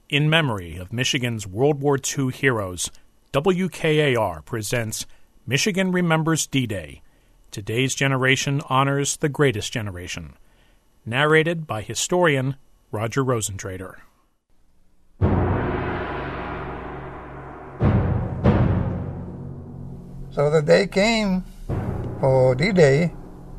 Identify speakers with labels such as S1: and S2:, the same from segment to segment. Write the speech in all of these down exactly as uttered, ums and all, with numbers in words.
S1: In memory of Michigan's World War Two heroes, W K A R presents Michigan Remembers D-Day. Today's generation honors the greatest generation. Narrated by historian Roger Rosentrader.
S2: So the day came for D-Day.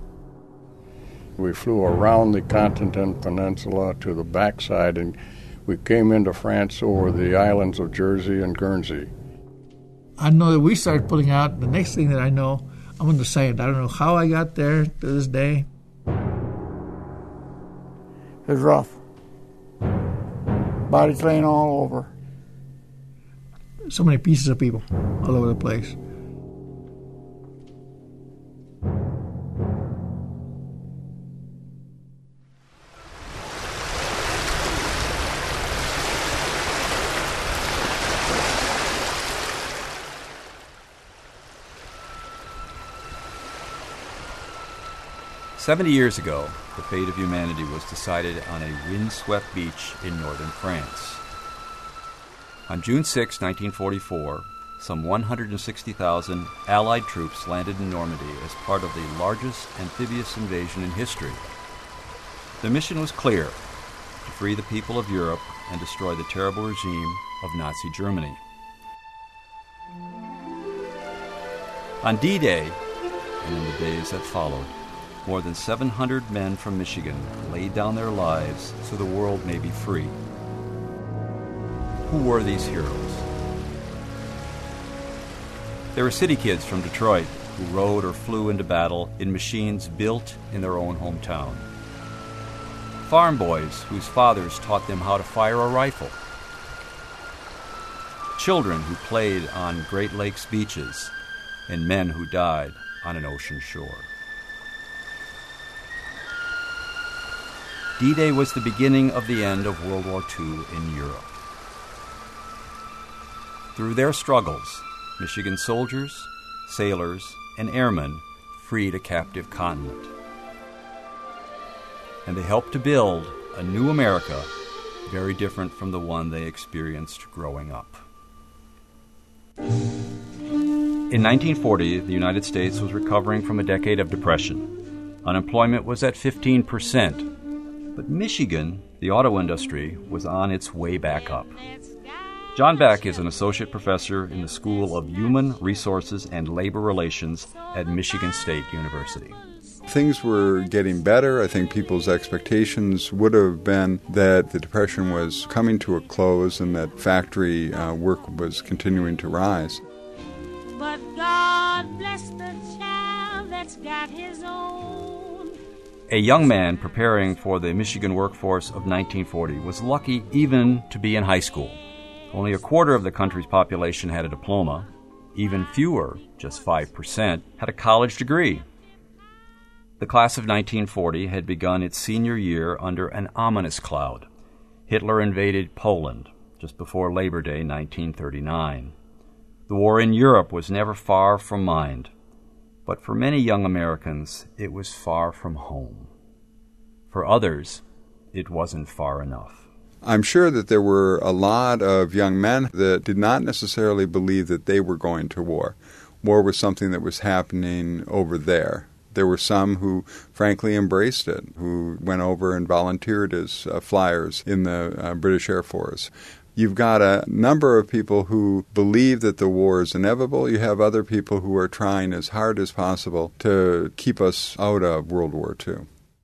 S3: We flew around the Continental Peninsula to the backside, and we came into France over the islands of Jersey and Guernsey.
S4: I know that we started pulling out. The next thing that I know, I'm going to say it. I don't know how I got there to this day.
S2: It was rough. Bodies laying all over.
S4: So many pieces of people all over the place.
S5: Seventy years ago, the fate of humanity was decided on a windswept beach in northern France. On June sixth, nineteen forty-four, some one hundred sixty thousand Allied troops landed in Normandy as part of the largest amphibious invasion in history. The mission was clear: to free the people of Europe and destroy the terrible regime of Nazi Germany. On D-Day, and in the days that followed, more than seven hundred men from Michigan laid down their lives so the world may be free. Who were these heroes? They were city kids from Detroit who rode or flew into battle in machines built in their own hometown. Farm boys whose fathers taught them how to fire a rifle. Children who played on Great Lakes beaches, and men who died on an ocean shore. D-Day was the beginning of the end of World War Two in Europe. Through their struggles, Michigan soldiers, sailors, and airmen freed a captive continent. And they helped to build a new America very different from the one they experienced growing up. In nineteen forty, the United States was recovering from a decade of depression. Unemployment was at fifteen percent. But Michigan, the auto industry, was on its way back up. John Beck is an associate professor in the School of Human Resources and Labor Relations at Michigan State University.
S6: Things were getting better. I think people's expectations would have been that the Depression was coming to a close and that factory uh, work was continuing to rise.
S7: But God bless the child that's got his own.
S5: A young man preparing for the Michigan workforce of nineteen forty was lucky even to be in high school. Only a quarter of the country's population had a diploma. Even fewer, just five percent, had a college degree. The class of nineteen forty had begun its senior year under an ominous cloud. Hitler invaded Poland just before Labor Day nineteen thirty-nine. The war in Europe was never far from mind. But for many young Americans, it was far from home. For others, it wasn't far enough.
S6: I'm sure that there were a lot of young men that did not necessarily believe that they were going to war. War was something that was happening over there. There were some who frankly embraced it, who went over and volunteered as uh, flyers in the uh, British Air Force. You've got a number of people who believe that the war is inevitable. You have other people who are trying as hard as possible to keep us out of World War Two.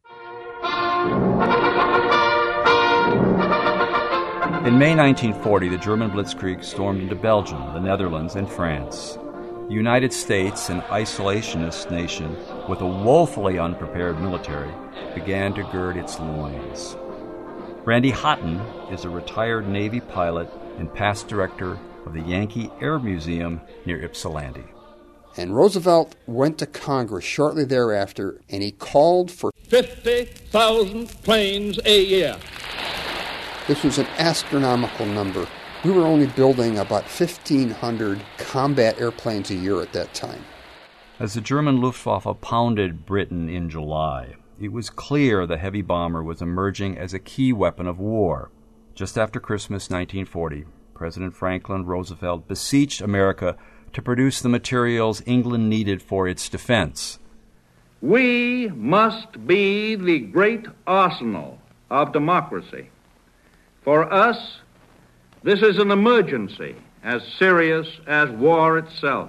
S5: In May nineteen forty, the German Blitzkrieg stormed into Belgium, the Netherlands, and France. The United States, an isolationist nation with a woefully unprepared military, began to gird its loins. Randy Houghton is a retired Navy pilot and past director of the Yankee Air Museum near Ypsilanti.
S8: And Roosevelt went to Congress shortly thereafter, and he called for
S9: fifty thousand planes a year.
S8: This was an astronomical number. We were only building about fifteen hundred combat airplanes a year at that time.
S5: As the German Luftwaffe pounded Britain in July, it was clear the heavy bomber was emerging as a key weapon of war. Just after Christmas nineteen forty, President Franklin Roosevelt beseeched America to produce the materials England needed for its defense.
S10: We must be the great arsenal of democracy. For us, this is an emergency as serious as war itself.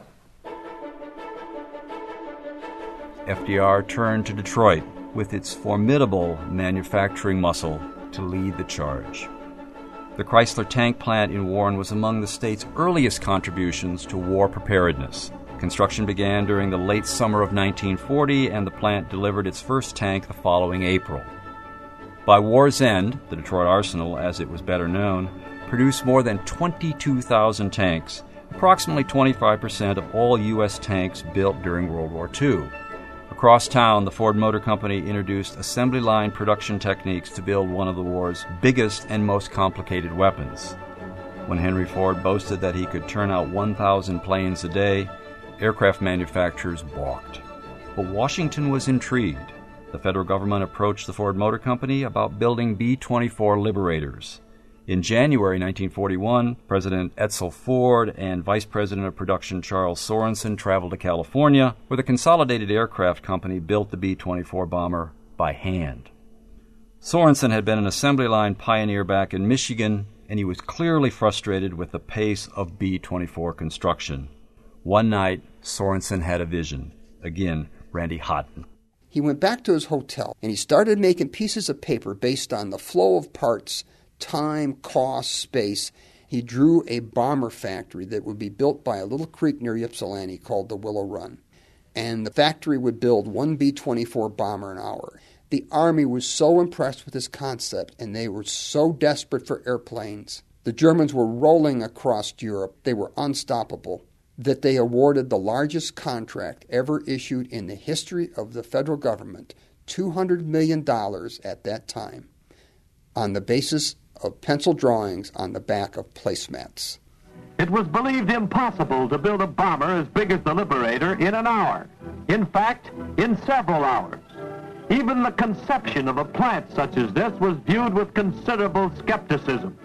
S5: F D R turned to Detroit with its formidable manufacturing muscle to lead the charge. The Chrysler tank plant in Warren was among the state's earliest contributions to war preparedness. Construction began during the late summer of nineteen forty, and the plant delivered its first tank the following April. By war's end, the Detroit Arsenal, as it was better known, produced more than twenty-two thousand tanks, approximately twenty-five percent of all U S tanks built during World War Two. Across town, the Ford Motor Company introduced assembly line production techniques to build one of the war's biggest and most complicated weapons. When Henry Ford boasted that he could turn out one thousand planes a day, aircraft manufacturers balked. But Washington was intrigued. The federal government approached the Ford Motor Company about building B twenty-four Liberators. In January nineteen forty-one, President Edsel Ford and Vice President of Production Charles Sorensen traveled to California, where the Consolidated Aircraft Company built the B twenty-four bomber by hand. Sorensen had been an assembly line pioneer back in Michigan, and he was clearly frustrated with the pace of B twenty-four construction. One night, Sorensen had a vision. Again, Randy Houghton.
S8: He went back to his hotel, and he started making pieces of paper based on the flow of parts, time, cost, space. He drew a bomber factory that would be built by a little creek near Ypsilanti called the Willow Run. And the factory would build one B twenty-four bomber an hour. The Army was so impressed with this concept, and they were so desperate for airplanes. The Germans were rolling across Europe. They were unstoppable, that they awarded the largest contract ever issued in the history of the federal government, two hundred million dollars at that time, on the basis of pencil drawings on the back of placemats.
S11: It was believed impossible to build a bomber as big as the Liberator in an hour. In fact, in several hours. Even the conception of a plant such as this was viewed with considerable skepticism.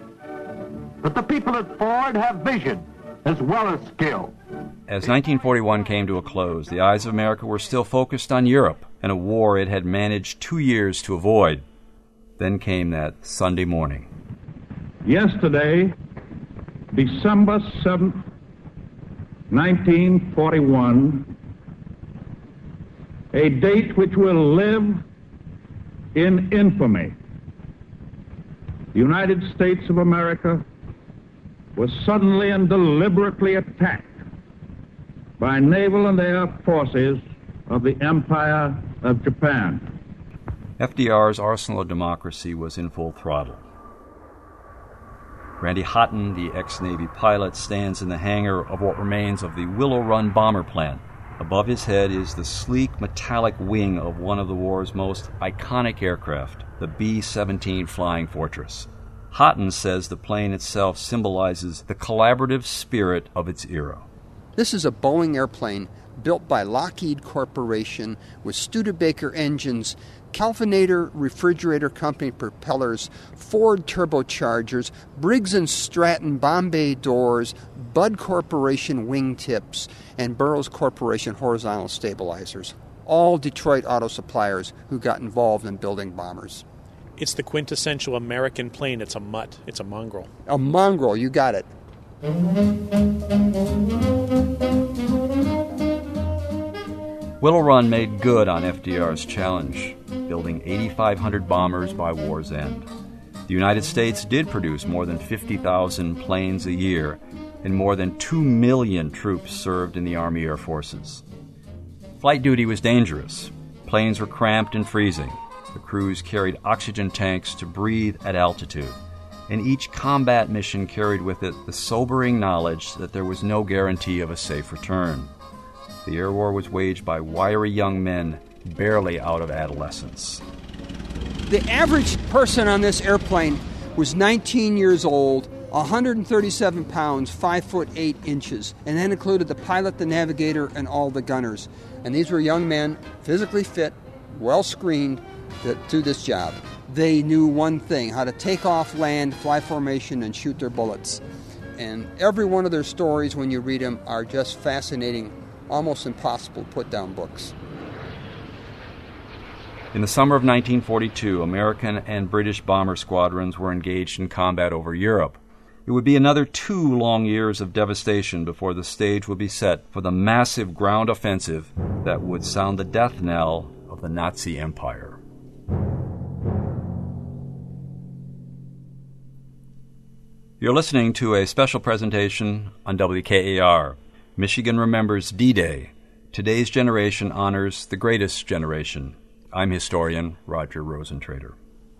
S11: But the people at Ford have vision as well as skill.
S5: As nineteen forty-one came to a close, the eyes of America were still focused on Europe and a war it had managed two years to avoid. Then came that Sunday morning.
S9: Yesterday, December seventh, nineteen forty-one, a date which will live in infamy. The United States of America was suddenly and deliberately attacked by naval and air forces of the Empire of Japan.
S5: F D R's arsenal of democracy was in full throttle. Randy Houghton, the ex-Navy pilot, stands in the hangar of what remains of the Willow Run bomber plant. Above his head is the sleek metallic wing of one of the war's most iconic aircraft, the B seventeen Flying Fortress. Houghton says the plane itself symbolizes the collaborative spirit of its era.
S8: This is a Boeing airplane built by Lockheed Corporation with Studebaker engines, Calvinator Refrigerator Company propellers, Ford turbochargers, Briggs and Stratton Bombay doors, Budd Corporation wingtips, and Burroughs Corporation horizontal stabilizers. All Detroit auto suppliers who got involved in building bombers.
S1: It's the quintessential American plane. It's a mutt. It's a mongrel.
S8: A mongrel, you got it.
S5: Willow Run made good on F D R's challenge, building eighty-five hundred bombers by war's end. The United States did produce more than fifty thousand planes a year, and more than two million troops served in the Army Air Forces. Flight duty was dangerous. Planes were cramped and freezing. The crews carried oxygen tanks to breathe at altitude, and each combat mission carried with it the sobering knowledge that there was no guarantee of a safe return. The air war was waged by wiry young men barely out of adolescence.
S8: The average person on this airplane was nineteen years old, one hundred thirty-seven pounds, five foot eight inches, and that included the pilot, the navigator, and all the gunners. And these were young men, physically fit, well screened, to do this job. They knew one thing, how to take off, land, fly formation, and shoot their bullets. And every one of their stories, when you read them, are just fascinating, almost impossible to put down books.
S5: In the summer of nineteen forty-two, American and British bomber squadrons were engaged in combat over Europe. It would be another two long years of devastation before the stage would be set for the massive ground offensive that would sound the death knell of the Nazi Empire. You're listening to a special presentation on W K A R. Michigan Remembers D-Day. Today's generation honors the greatest generation. I'm historian Roger Rosentrader.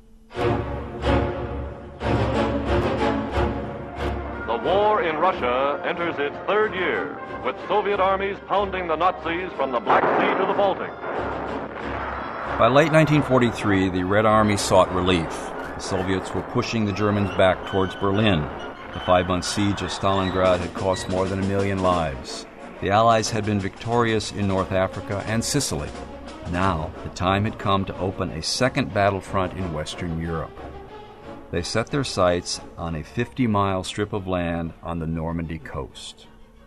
S12: The war in Russia enters its third year, with Soviet armies pounding the Nazis from the Black Sea to the Baltic.
S5: By late nineteen forty-three, the Red Army sought relief. The Soviets were pushing the Germans back towards Berlin. The five-month siege of Stalingrad had cost more than a million lives. The Allies had been victorious in North Africa and Sicily. Now, the time had come to open a second battlefront in Western Europe. They set their sights on a fifty-mile strip of land on the Normandy coast.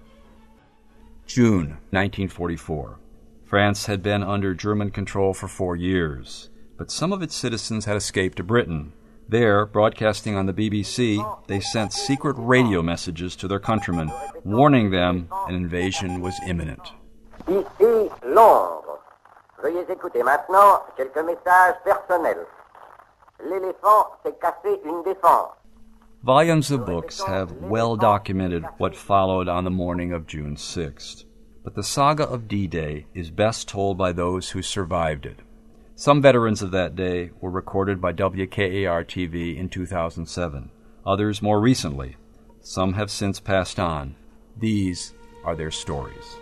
S5: June nineteen forty-four. France had been under German control for four years, but some of its citizens had escaped to Britain. There, broadcasting on the B B C, they sent secret radio messages to their countrymen, warning them an invasion was imminent.
S13: Ici Londres. Veuillez écouter maintenant quelques messages personnels. L'éléphant s'est cassé une défense.
S5: Volumes of books have well documented what followed on the morning of June sixth. But the saga of D-Day is best told by those who survived it. Some veterans of that day were recorded by W K A R T V in two thousand seven, others more recently. Some have since passed on. These are their stories.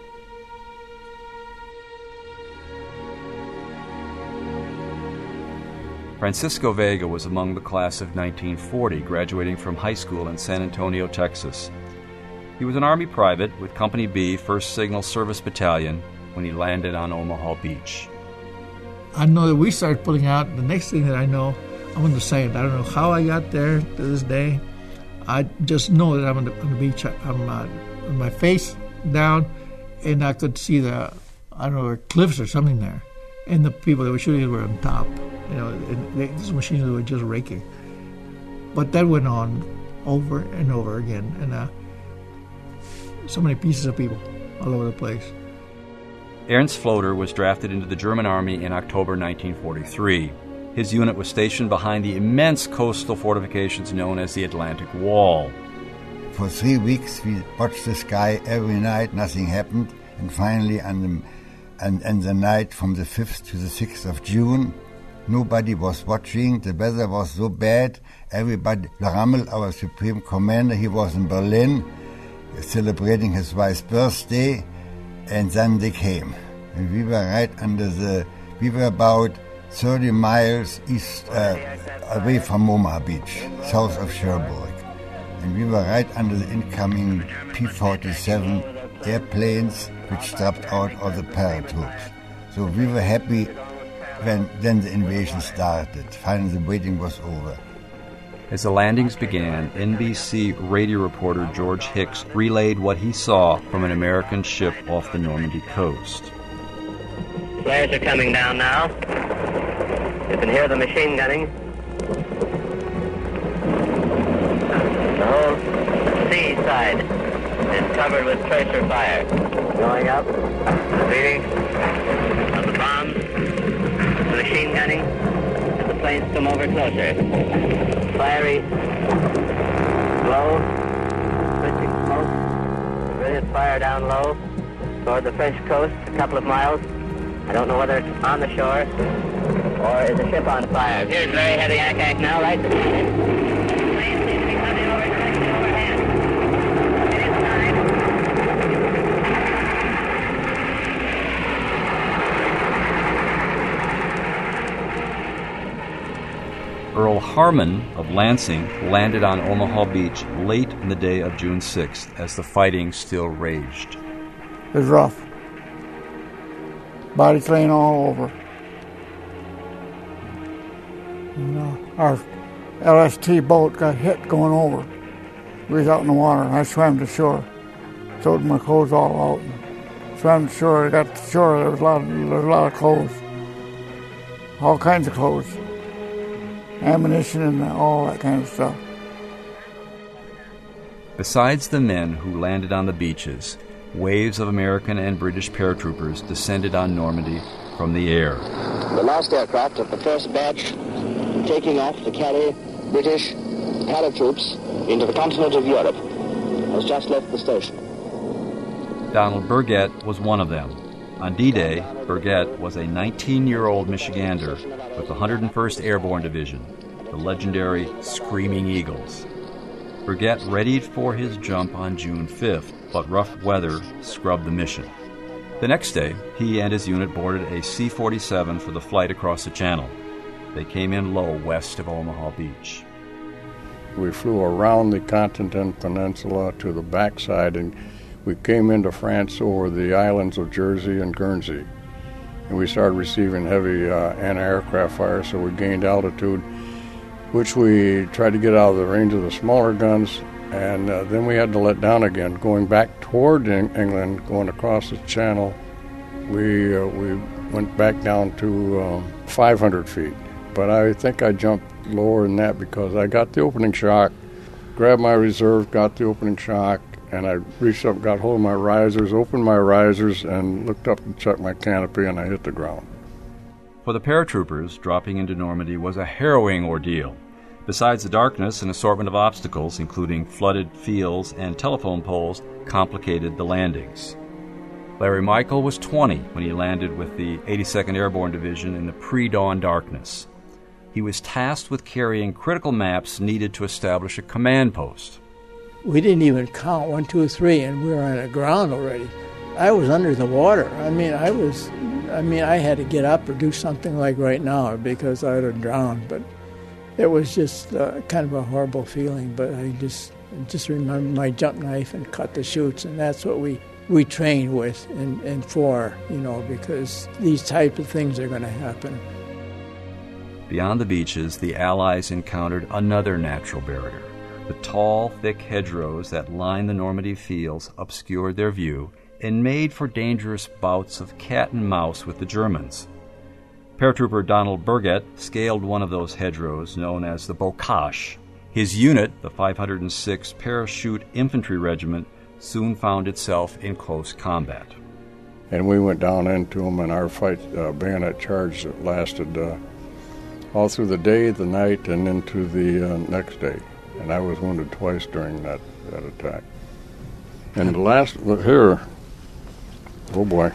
S5: Francisco Vega was among the class of nineteen forty, graduating from high school in San Antonio, Texas. He was an Army private with Company B, first Signal Service Battalion, when he landed on Omaha Beach.
S4: I know that we started pulling out. The next thing that I know, I'm on the sand. I don't know how I got there to this day. I just know that I'm on the, on the beach. I'm uh, with my face down, and I could see the, I don't know, cliffs or something there. And the people that were shooting were on top. You know, and they, these machines were just raking. But that went on over and over again. And uh, so many pieces of people all over the place.
S5: Ernst Floater was drafted into the German Army in October nineteen forty-three. His unit was stationed behind the immense coastal fortifications known as the Atlantic Wall.
S14: For three weeks we watched the sky every night, nothing happened, and finally on the, and, and the night from the fifth to the sixth of June, nobody was watching, the weather was so bad, everybody, Rommel, our supreme commander, he was in Berlin, celebrating his wife's birthday, and then they came. And we were right under the, we were about thirty miles east, uh, away from Omaha Beach, south of Cherbourg. And we were right under the incoming P forty-seven airplanes, which dropped out of the paratroops. So we were happy when then the invasion started. Finally, the waiting was over.
S5: As the landings began, N B C radio reporter George Hicks relayed what he saw from an American ship off the Normandy coast.
S15: Flares are coming down now. You can hear the machine gunning. The whole sea side is covered with tracer fire. Going up. Reading of the bombs. The machine gunning. As the planes come over closer. Fiery glow. Switching smoke. Brilliant fire down low. Toward the French coast, a couple of miles. I don't know whether it's on the shore or is the ship on fire. Here's very heavy ack-ack now, right beside it. Planes seem to be coming over directly overhead. It is time.
S5: Earl Harmon of Lansing landed on Omaha Beach late in the day of June sixth as the fighting still raged.
S2: It was rough. Body clean all over.
S16: And, uh, our L S T boat got hit going over. We was out in the water, and I swam to shore. Throwed my clothes all out. And swam to shore. I got to shore. There was a lot of, there was a lot of clothes. All kinds of clothes. Ammunition and all that kind of stuff.
S5: Besides the men who landed on the beaches, waves of American and British paratroopers descended on Normandy from the air.
S17: The last aircraft of the first batch taking off to carry British paratroops into the continent of Europe has just left the station.
S5: Donald Burgett was one of them. On D-Day, Burgett was a nineteen-year-old Michigander with the one hundred first Airborne Division, the legendary Screaming Eagles. Burgett readied for his jump on June fifth, but rough weather scrubbed the mission. The next day, he and his unit boarded a C forty-seven for the flight across the channel. They came in low west of Omaha Beach.
S3: We flew around the Continental Peninsula to the backside, and we came into France over the islands of Jersey and Guernsey. And we started receiving heavy uh, anti-aircraft fire, so we gained altitude, which we tried to get out of the range of the smaller guns, and uh, then we had to let down again. Going back toward England, going across the channel, we uh, we went back down to um, five hundred feet. But I think I jumped lower than that because I got the opening shock, grabbed my reserve, got the opening shock, and I reached up, got hold of my risers, opened my risers, and looked up and checked my canopy, and I hit the ground.
S5: For the paratroopers, dropping into Normandy was a harrowing ordeal. Besides the darkness, an assortment of obstacles, including flooded fields and telephone poles, complicated the landings. Larry Michael was twenty when he landed with the eighty-second Airborne Division in the pre-dawn darkness. He was tasked with carrying critical maps needed to establish a command post.
S4: We didn't even count one, two, three, and we were on the ground already. I was under the water. I mean, I was, I mean, I had to get up or do something like right now because I would have drowned. But it was just uh, kind of a horrible feeling. But I just, just remember my jump knife and cut the chutes, and that's what we, we trained with and, and for, you know, because these type of things are going to happen.
S5: Beyond the beaches, the Allies encountered another natural barrier. The tall, thick hedgerows that lined the Normandy fields obscured their view and made for dangerous bouts of cat and mouse with the Germans. Paratrooper Donald Burgett scaled one of those hedgerows known as the Bocage. His unit, the five hundred sixth Parachute Infantry Regiment, soon found itself in close combat.
S3: And we went down into them, and our fight, uh, bayonet charge that lasted uh, all through the day, the night, and into the uh, next day. And I was wounded twice during that, that attack. And the last, look here, oh boy.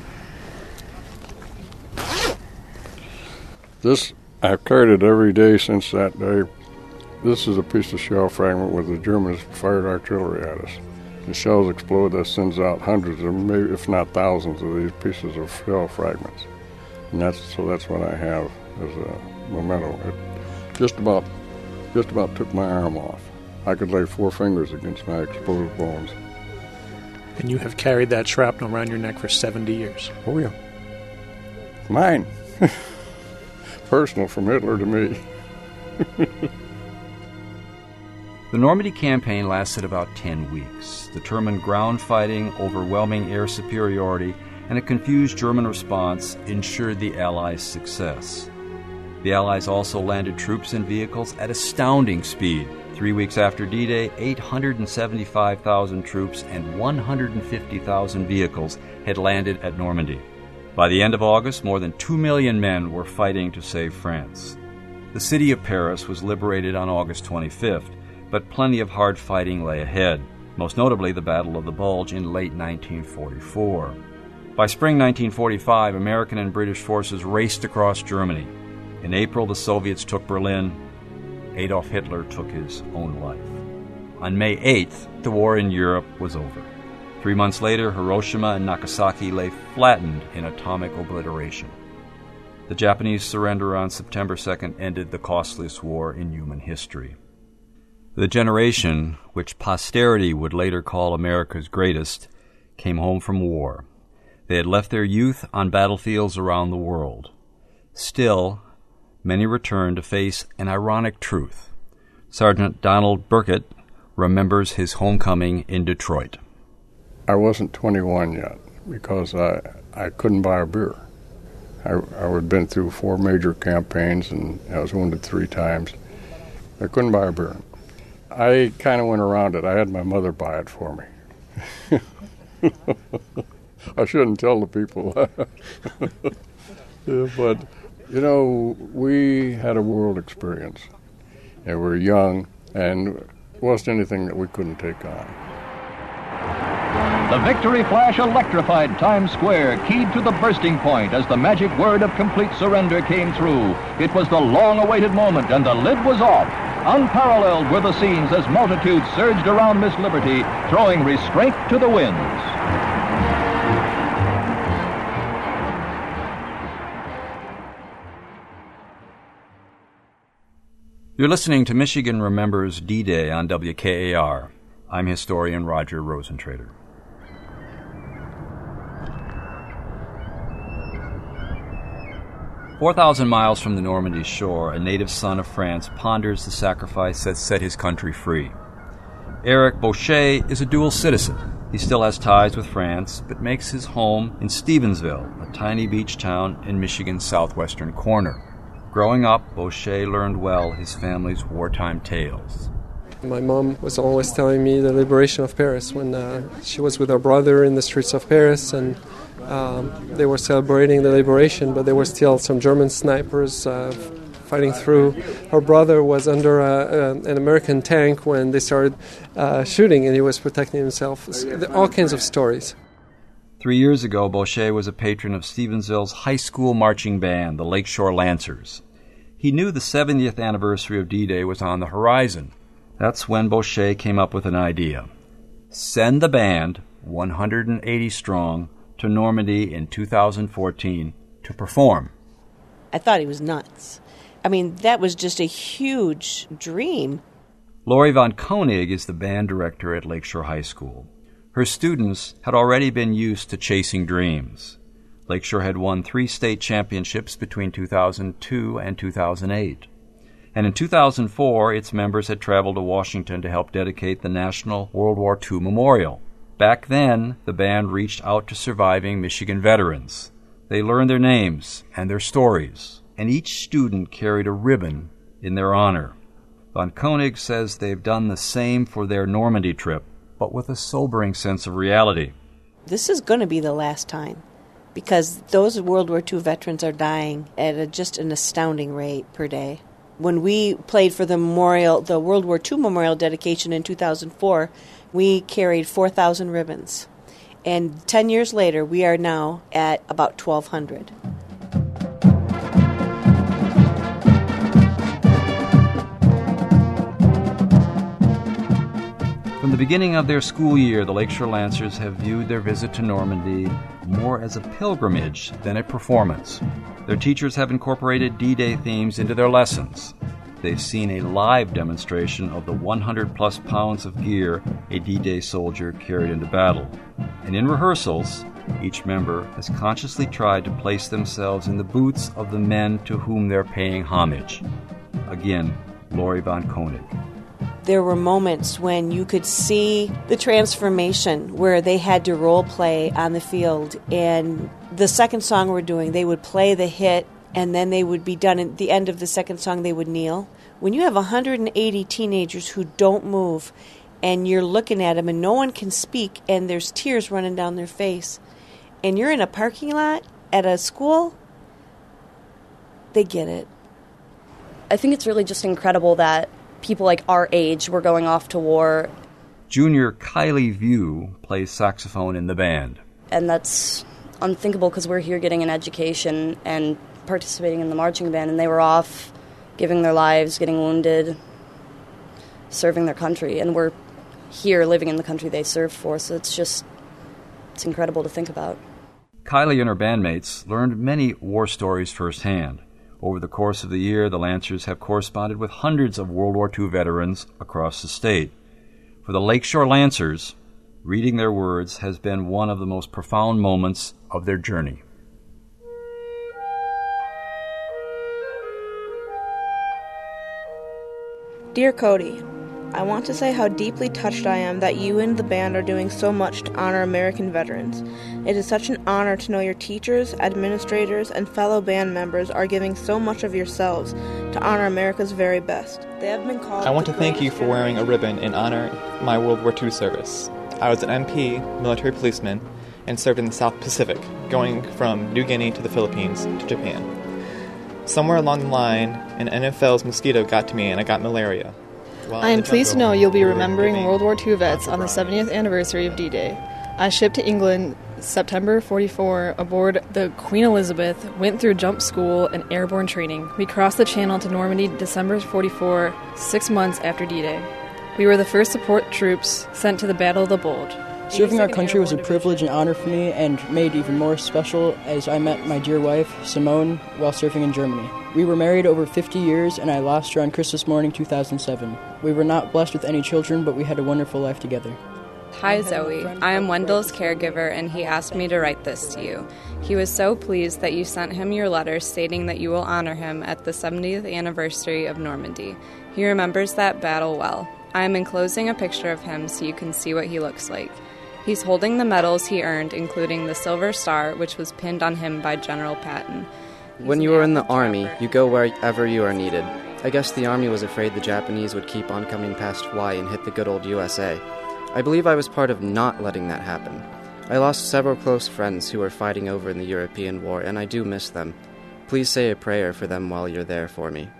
S3: This, I've carried it every day since that day. This is a piece of shell fragment where the Germans fired artillery at us. The shells explode, that sends out hundreds, or maybe if not thousands, of these pieces of shell fragments. And that's, so that's what I have as a memento. It just about, just about took my arm off. I could lay four fingers against my exposed bones.
S1: And you have carried that shrapnel around your neck for seventy years.
S3: Oh, yeah. Mine. Personal from Hitler to me.
S5: The Normandy campaign lasted about ten weeks. Determined ground fighting, overwhelming air superiority, and a confused German response ensured the Allies' success. The Allies also landed troops and vehicles at astounding speed. Three weeks after D-Day, eight hundred seventy-five thousand troops and one hundred fifty thousand vehicles had landed at Normandy. By the end of August, more than two million men were fighting to save France. The city of Paris was liberated on August twenty-fifth, but plenty of hard fighting lay ahead, most notably the Battle of the Bulge in late nineteen forty-four. By spring nineteen forty-five, American and British forces raced across Germany. In April, the Soviets took Berlin. Adolf Hitler took his own life. On May eighth, the war in Europe was over. Three months later, Hiroshima and Nagasaki lay flattened in atomic obliteration. The Japanese surrender on September second ended the costliest war in human history. The generation, which posterity would later call America's greatest, came home from war. They had left their youth on battlefields around the world. Still, many return to face an ironic truth. Sergeant Donald Burkett remembers his homecoming in Detroit.
S3: I wasn't twenty-one yet because I, I couldn't buy a beer. I, I had been through four major campaigns and I was wounded three times. I couldn't buy a beer. I kind of went around it. I had my mother buy it for me. I shouldn't tell the people. Yeah, but, you know, we had a world experience. And we were young, and it wasn't anything that we couldn't take on.
S18: The victory flash electrified Times Square, keyed to the bursting point as the magic word of complete surrender came through. It was the long-awaited moment, and the lid was off. Unparalleled were the scenes as multitudes surged around Miss Liberty, throwing restraint to the winds.
S5: You're listening to Michigan Remembers D-Day on W K A R. I'm historian Roger Rosentrader. Four thousand miles from the Normandy shore, a native son of France ponders the sacrifice that set his country free. Eric Boucher is a dual citizen. He still has ties with France, but makes his home in Stevensville, a tiny beach town in Michigan's southwestern corner. Growing up, Boucher learned well his family's wartime tales.
S19: My mom was always telling me the liberation of Paris when uh, she was with her brother in the streets of Paris, and um, they were celebrating the liberation, but there were still some German snipers uh, fighting through. Her brother was under a, a, an American tank when they started uh, shooting, and he was protecting himself. All kinds of stories.
S5: Three years ago, Boucher was a patron of Stevensville's high school marching band, the Lakeshore Lancers. He knew the seventieth anniversary of D-Day was on the horizon. That's when Boucher came up with an idea. Send the band, one hundred eighty strong, to Normandy in two thousand fourteen to perform.
S20: I thought he was nuts. I mean, that was just a huge dream.
S5: Lori Von Koenig is the band director at Lakeshore High School. Her students had already been used to chasing dreams. Lakeshore had won three state championships between two thousand two and two thousand eight. And in two thousand four, its members had traveled to Washington to help dedicate the National World War Two Memorial. Back then, the band reached out to surviving Michigan veterans. They learned their names and their stories, and each student carried a ribbon in their honor. Von Koenig says they've done the same for their Normandy trip, but with a sobering sense of reality.
S20: This is going to be the last time, because those World War Two veterans are dying at a, just an astounding rate per day. When we played for the memorial, the World War Two memorial dedication in two thousand four, we carried four thousand ribbons. And ten years later, we are now at about twelve hundred.
S5: From the beginning of their school year, the Lakeshore Lancers have viewed their visit to Normandy more as a pilgrimage than a performance. Their teachers have incorporated D-Day themes into their lessons. They've seen a live demonstration of the one hundred plus pounds of gear a D-Day soldier carried into battle. And in rehearsals, each member has consciously tried to place themselves in the boots of the men to whom they're paying homage. Again, Lori Von Koenig.
S20: There were moments when you could see the transformation where they had to role play on the field. And the second song we're doing, they would play the hit, and then they would be done. At the end of the second song, they would kneel. When you have one hundred eighty teenagers who don't move, and you're looking at them, and no one can speak, and there's tears running down their face, and you're in a parking lot at a school, they get it.
S21: I think it's really just incredible that people like our age were going off to war.
S5: Junior Kylie View plays saxophone in the band.
S21: And that's unthinkable because we're here getting an education and participating in the marching band, and they were off giving their lives, getting wounded, serving their country, and we're here living in the country they served for, so it's just, it's incredible to think about.
S5: Kylie and her bandmates learned many war stories firsthand. Over the course of the year, the Lancers have corresponded with hundreds of World War Two veterans across the state. For the Lakeshore Lancers, reading their words has been one of the most profound moments of their journey.
S7: Dear Cody, I want to say how deeply touched I am that you and the band are doing so much to honor American veterans. It is such an honor to know your teachers, administrators, and fellow band members are giving so much of yourselves to honor America's very best. They have been called
S22: I want to thank you for wearing a ribbon in honor of my World War Two service. I was an M P, military policeman, and served in the South Pacific, going from New Guinea to the Philippines to Japan. Somewhere along the line, an N F L's mosquito got to me and I got malaria.
S23: I am pleased to know you'll be remembering World War Two vets on the seventieth anniversary of D-Day. I shipped to England September forty-four aboard the Queen Elizabeth, went through jump school and airborne training. We crossed the Channel to Normandy December forty-four, six months after D-Day. We were the first support troops sent to the Battle of the Bulge.
S24: Serving our country was a privilege and honor for me, and made even more special as I met my dear wife, Simone, while surfing in Germany. We were married over fifty years, and I lost her on Christmas morning two thousand seven. We were not blessed with any children, but we had a wonderful life together.
S25: Hi Zoe, I am Wendell's caregiver and he asked me to write this to you. He was so pleased that you sent him your letter stating that you will honor him at the seventieth anniversary of Normandy. He remembers that battle well. I am enclosing a picture of him so you can see what he looks like. He's holding the medals he earned, including the Silver Star, which was pinned on him by General Patton.
S26: When you are in the Army, you go wherever you are needed. I guess the Army was afraid the Japanese would keep on coming past Hawaii and hit the good old U S A. I believe I was part of not letting that happen. I lost several close friends who were fighting over in the European War, and I do miss them. Please say a prayer for them while you're there for me.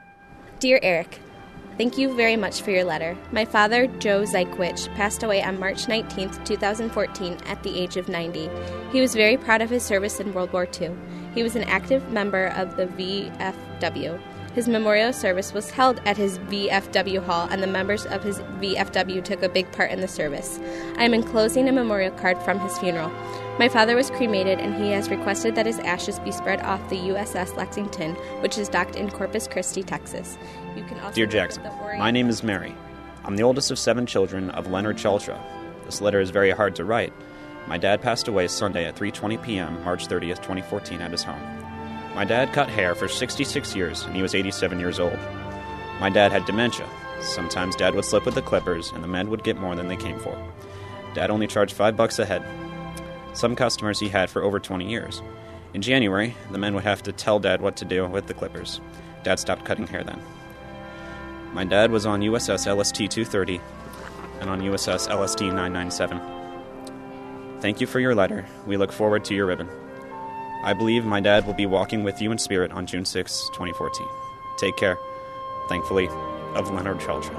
S27: Dear Eric, thank you very much for your letter. My father, Joe Zykwich, passed away on March nineteenth, twenty fourteen at the age of ninety. He was very proud of his service in World War Two. He was an active member of the V F W. His memorial service was held at his V F W hall, and the members of his V F W took a big part in the service. I am enclosing a memorial card from his funeral. My father was cremated, and he has requested that his ashes be spread off the U S S Lexington, which is docked in Corpus Christi, Texas. You can also
S28: Dear Jackson, my name is Mary. I'm the oldest of seven children of Leonard Chaltra. This letter is very hard to write. My dad passed away Sunday at three twenty p.m., March thirtieth, twenty fourteen, at his home. My dad cut hair for sixty-six years, and he was eighty-seven years old. My dad had dementia. Sometimes Dad would slip with the clippers, and the men would get more than they came for. Dad only charged five bucks a head. Some customers he had for over twenty years. In January, the men would have to tell Dad what to do with the clippers. Dad stopped cutting hair then. My dad was on U S S L S T two thirty and on U S S L S T nine ninety-seven. Thank you for your letter. We look forward to your ribbon. I believe my dad will be walking with you in spirit on June sixth, twenty fourteen. Take care. Thankfully, of Leonard Chaltra.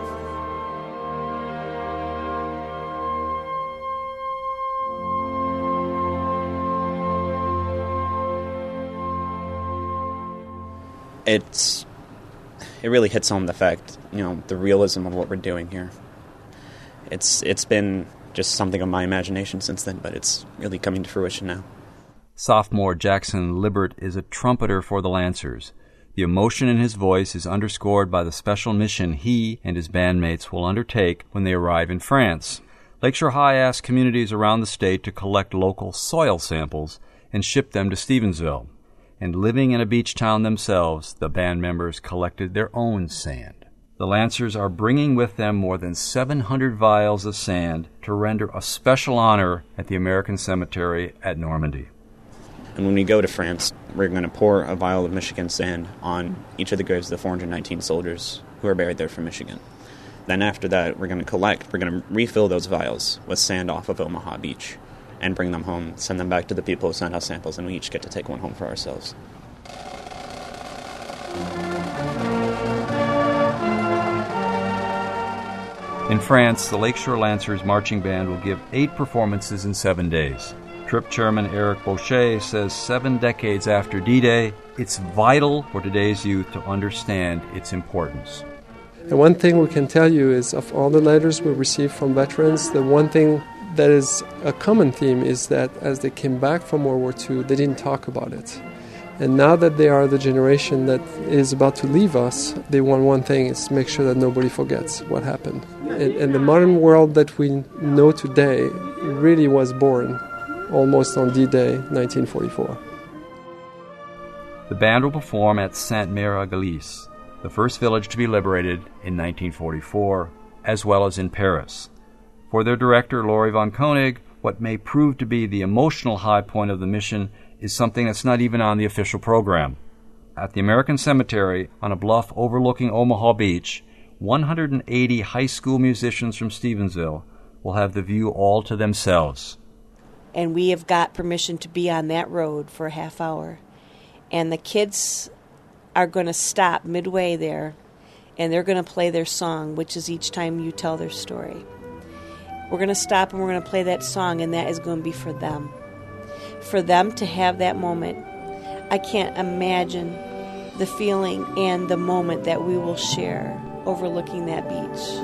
S28: It's it really hits home the fact, you know, the realism of what we're doing here. It's it's been just something of my imagination since then, but it's really coming to fruition now.
S5: Sophomore Jackson Libbert is a trumpeter for the Lancers. The emotion in his voice is underscored by the special mission he and his bandmates will undertake when they arrive in France. Lakeshore High asked communities around the state to collect local soil samples and ship them to Stevensville. And living in a beach town themselves, the band members collected their own sand. The Lancers are bringing with them more than seven hundred vials of sand to render a special honor at the American Cemetery at Normandy.
S28: And when we go to France, we're going to pour a vial of Michigan sand on each of the graves of the four hundred nineteen soldiers who are buried there from Michigan. Then after that, we're going to collect, we're going to refill those vials with sand off of Omaha Beach and bring them home, send them back to the people who sent us samples, and we each get to take one home for ourselves.
S5: In France, the Lakeshore Lancers Marching Band will give eight performances in seven days. Trip Chairman Eric Boucher says seven decades after D-Day, it's vital for today's youth to understand its importance.
S19: And one thing we can tell you is of all the letters we received from veterans, the one thing that is a common theme is that as they came back from World War Two, they didn't talk about it. And now that they are the generation that is about to leave us, they want one thing, is to make sure that nobody forgets what happened. And, and the modern world that we know today really was born almost on D-Day, nineteen forty-four.
S5: The band will perform at Sainte-Mère-Galice. the first village to be liberated in nineteen forty-four, as well as in Paris. For their director, Laurie von Koenig, what may prove to be the emotional high point of the mission is something that's not even on the official program. At the American Cemetery, on a bluff overlooking Omaha Beach, one hundred eighty high school musicians from Stevensville will have the view all to themselves.
S20: And we have got permission to be on that road for a half hour. And the kids are going to stop midway there, and they're going to play their song, which is each time you tell their story. We're going to stop and we're going to play that song, and that is going to be for them. For them to have that moment. I can't imagine the feeling and the moment that we will share overlooking that beach.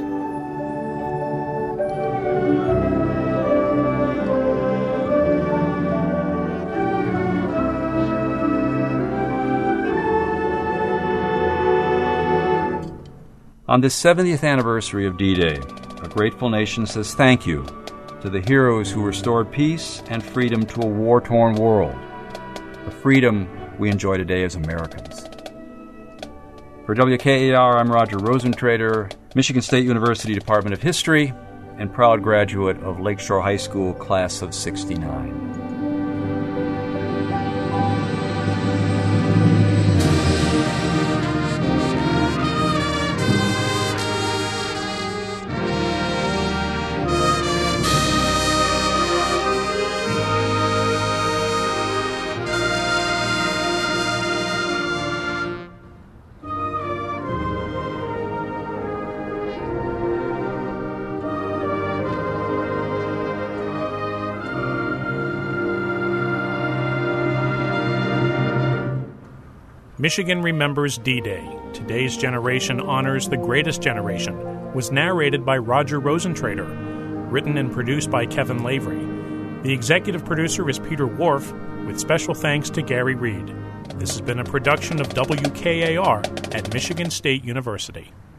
S5: On this seventieth anniversary of D-Day, a grateful nation says thank you to the heroes who restored peace and freedom to a war-torn world, the freedom we enjoy today as Americans. For W K A R, I'm Roger Rosentrader, Michigan State University Department of History, and proud graduate of Lakeshore High School, class of sixty-nine.
S1: Michigan Remembers D-Day. Today's generation honors the greatest generation was narrated by Roger Rosentrader, written and produced by Kevin Lavery. The executive producer is Peter Worf, with special thanks to Gary Reed. This has been a production of W K A R at Michigan State University.